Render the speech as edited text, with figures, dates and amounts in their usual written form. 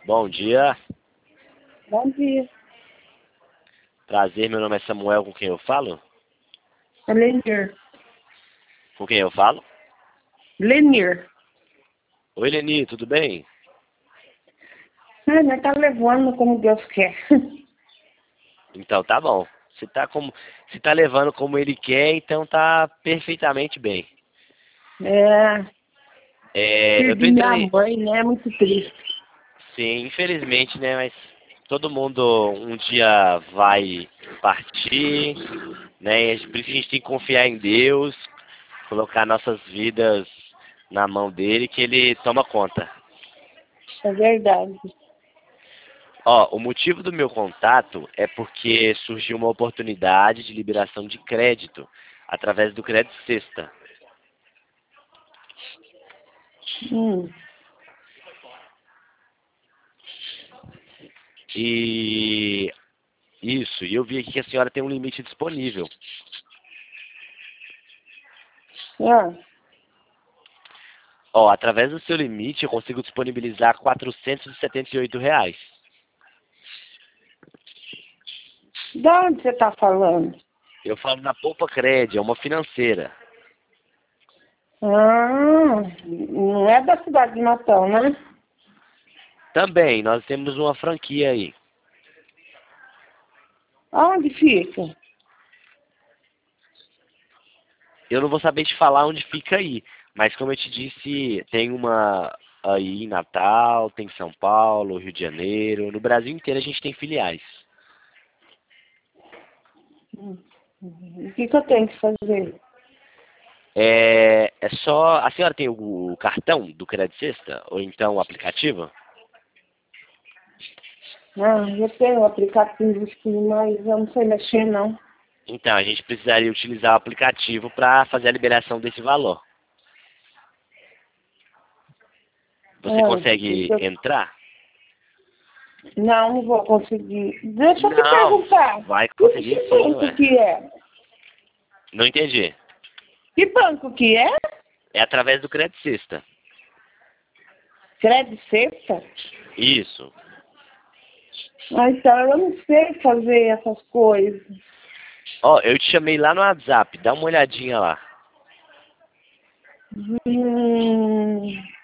Bom dia, Bom dia. prazer, meu nome é Samuel, com quem eu falo? É Lenir. Com quem eu falo? Lenir. Oi, Leni, tudo bem? Ah, mas tá levando como Deus quer. Então tá bom. Se tá levando como ele quer, então tá perfeitamente bem. É, Eu tô perdi entrando minha aí. mãe, né? Muito triste. Sim, infelizmente, né? Mas todo mundo um dia vai partir, né? E por isso a gente tem que confiar em Deus, colocar nossas vidas na mão dele, que ele toma conta. É verdade. Ó, o motivo do meu contato é porque surgiu uma oportunidade de liberação de crédito através do Crédito Sexta. Hum. E e eu vi aqui que a senhora tem um limite disponível. Ah, Ó, através do seu limite eu consigo disponibilizar R$ 478. de onde você tá falando? Eu falo da Poupa Cred, é uma financeira. Ah, não é da cidade de Natal, né? Também, nós temos uma franquia aí. Onde fica? Eu não vou saber te falar onde fica aí, mas como eu te disse, tem uma aí em Natal, tem em São Paulo, Rio de Janeiro, no Brasil inteiro a gente tem filiais. Hum. O que eu tenho que fazer? É só. A senhora tem o cartão do Crédito Sexta? Ou então o aplicativo? Ah, eu tenho o aplicativo aqui, mas eu não sei mexer, não. Então, a gente precisaria utilizar o aplicativo para fazer a liberação desse valor. Você Ah, consegue entrar? não vou conseguir. Deixa eu te Não, perguntar. vai conseguir Que sim, banco ué. que é? Não entendi. Que banco que é? É através do Crédito Sexta. Crédito Sexta? Isso. Ah, então eu não sei fazer essas coisas. Ó, eu te chamei lá no WhatsApp, dá uma olhadinha lá. Hum,